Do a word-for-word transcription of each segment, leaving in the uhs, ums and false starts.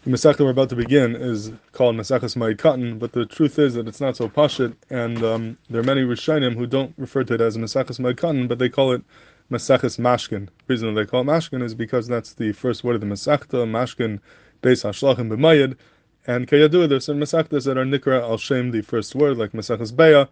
The Masechta we're about to begin is called Maseches Ma'id Katan, but the truth is that it's not so pashut, and um, there are many Rishonim who don't refer to it as Maseches Ma'id Katan, but they call it Maseches Mashkin. The reason they call it Mashkin is because that's the first word of the Masechta, Mashkin, Beis HaShlachim B'Mayid, and Kayadu, there's some Masechtas that are Nikra al Shem, the first word, like Maseches Beya,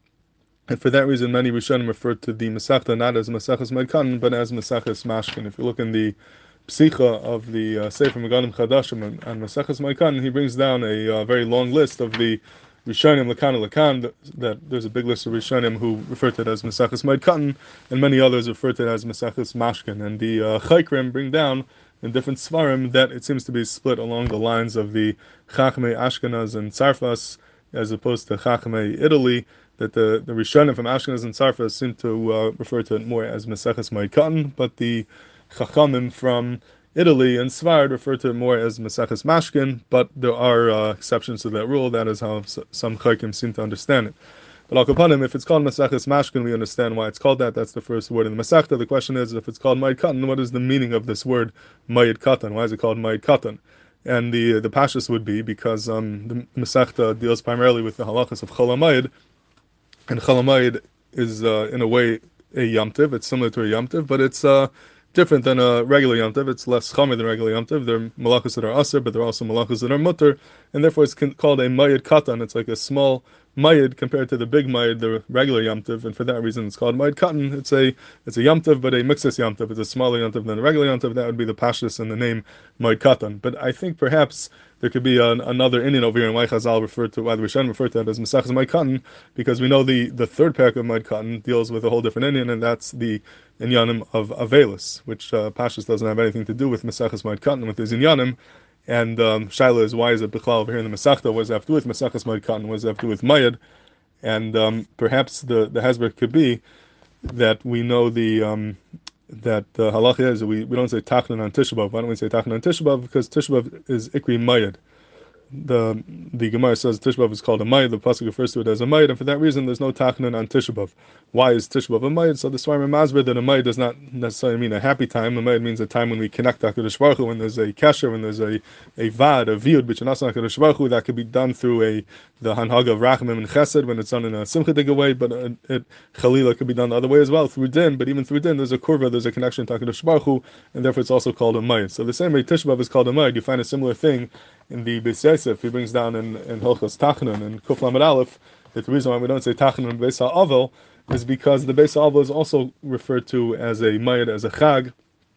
and for that reason many Rishonim refer to the Masechta not as Maseches Ma'id Katan, but as Maseches Mashkin. If you look in the Psicha of the uh, Sefer Megadim Chadashim and, and Maseches Ma'id Katan, he brings down a uh, very long list of the Rishonim Lakan and Lakan, that, that there's a big list of Rishonim who refer to it as Maseches Ma'id Katan, and many others refer to it as Maseches Mashkin. And the uh, Chaykrim bring down in different Svarim that it seems to be split along the lines of the Chachmei Ashkenaz and Tzarfas, as opposed to Chachmei Italy, that the, the Rishonim from Ashkenaz and Tzarfas seem to uh, refer to it more as Maseches Ma'id Katan, but the Chachamim from Italy and Svard refer to it more as Maseches Mashkin, but there are uh, exceptions to that rule. That is how s- some Chaykim seem to understand it. But Al Kapanim, if it's called Maseches Mashkin, we understand why it's called that. That's the first word in the Masechta. The question is, if it's called Ma'id Katan, what is the meaning of this word Ma'id Katan? Why is it called Ma'id Katan? And the the pashtus would be because um, the Masechta deals primarily with the halachas of Chol HaMayid, and Chol HaMayid is uh, in a way a Yom Tov. It's similar to a Yom Tov, but it's uh, different than a regular Yom Tov. It's less chamer than regular Yom Tov. There are malachas that are aser, but there are also malachas that are mutter, and therefore it's called a Ma'id Katan. It's like a small Ma'id compared to the big Ma'id, the regular Yom Tov, and for that reason it's called Ma'id Katan. It's a it's a Yom Tov, but a mixus Yom Tov. It's a smaller Yom Tov than a regular Yom Tov. That would be the pashtus in the name Ma'id Katan. But I think perhaps there could be an, another Indian over here in why Chazal referred to, why the Rishonim referred to it as Maseches Ma'id Katan, because we know the, the third parak of Ma'id Katan deals with a whole different Indian, and that's the Inyanim of Avelis, which uh, Pashtus doesn't have anything to do with Maseches Ma'id Katan, with his Inyanim. And um, Shaila is, why is it Bichlal over here in the Masechta? What does it have to do with Maseches Ma'id Katan? What does it have to do with Mayid? And um, perhaps the, the Hezbollah could be that we know the um, that the halach is we, we don't say Tachnan on Tisha B'Av. Why don't we say Tachnan on Tisha B'Av? Because Tisha B'Av is Ikri Mayid. The the Gemara says Tisha B'Av is called a Mayid. The pasuk refers to it as a Mayid, and for that reason, there's no Tachnan on Tisha B'Av. Why is Tisha B'Av a Mayid? So the Svarim Masber that a Mayid does not necessarily mean a happy time. A Mayid means a time when we connect to HaKadosh Baruch Hu, when there's a kasher, when there's a a vad, a viud, b'chanasan HaKadosh Baruch Hu, that could be done through a the hanhaga of Rachamim and Chesed when it's done in a simchatig way, but it, it Chalila could be done the other way as well through din. But even through din, there's a kurva, there's a connection to HaKadosh Baruch Hu, and therefore it's also called a Mayid. So the same way Tisha B'Av is called a Mayid, you find a similar thing in the Beis Yosef. He brings down in, in Hilchos Tachnan and Kuf Lamed Aleph that the reason why we don't say Tachnan in Beis HaAvel is because the Beis HaAvel is also referred to as a Mayid, as a Chag,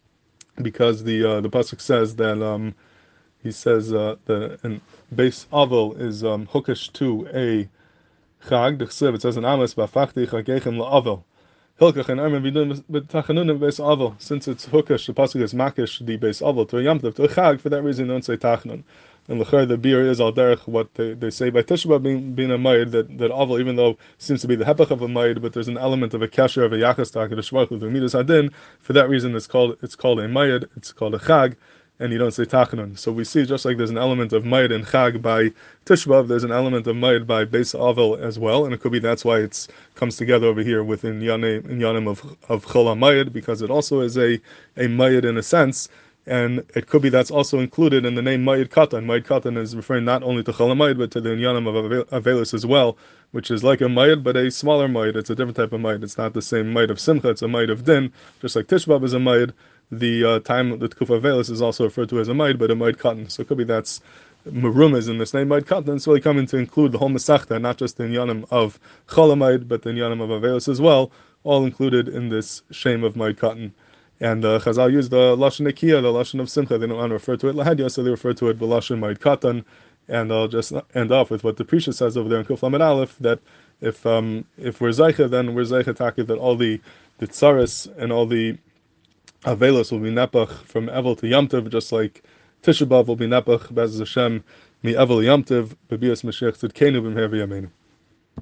because the uh, the pasuk says that um, he says uh, that in Beis HaAvel is um, hookish to a Chag. The Chsiv, it says in Amos, Ba'afachti Chagechem LaAvel. Hilkach and Armin Vidun Tachanunim Beis HaAvel. Since it's hookish, the pasuk is makish the Beis HaAvel to a Yom Tov, to a Chag. For that reason, they don't say Tachnun. And l'chayr, the beer is al derech what they, they say by Tisha B'Av being, being a mayid, that that aval, even though it seems to be the hepech of a mayid, but there's an element of a kasher, of a yachas to HaKadosh Baruch Hu, the midas hadin. For that reason, it's called it's called a mayid, it's called a chag, and you don't say tachanun. So we see, just like there's an element of mayid and chag by Tisha B'Av, there's an element of mayid by Beis HaAvel as well, and it could be that's why it comes together over here within Yanim, in Yanim of of Chol HaMayid, because it also is a a mayid in a sense. And it could be that's also included in the name Ma'id Katan. Ma'id Katan is referring not only to Chol HaMayid, but to the Inyanim of Avelis as well, which is like a Ma'id, but a smaller Ma'id. It's a different type of Ma'id. It's not the same Ma'id of Simcha, it's a Ma'id of Din. Just like Tisha B'Av is a Ma'id, the uh, time that Kufa Avelis is also referred to as a Ma'id, but a Ma'id Katan. So it could be that's Merumas in this name Ma'id Katan. It's really coming to include the whole Masechta, not just the Inyanim of Chol HaMayid, but the Inyanim of Avelis as well, all included in this shame of Ma'id Katan. And uh, Chazal used the Lashon Nekiya, the Lashon of Simcha. They don't want to refer to it Lahadya, so they refer to it B'Lashon Ma'id Katan. And I'll just end off with what the Prisha says over there in Kuf Lamed Aleph, that if um, if we're Zaycha, then we're Zaycha Taki, that all the, the Tsaris and all the Avelos will be Nepach from Evel to Yom Tov, just like Tisha B'Av will be Nepach, Bez Hashem, Mi Evel Yom Tov, Bebias Mashiach Tzidkenu B'mher V'yameinu.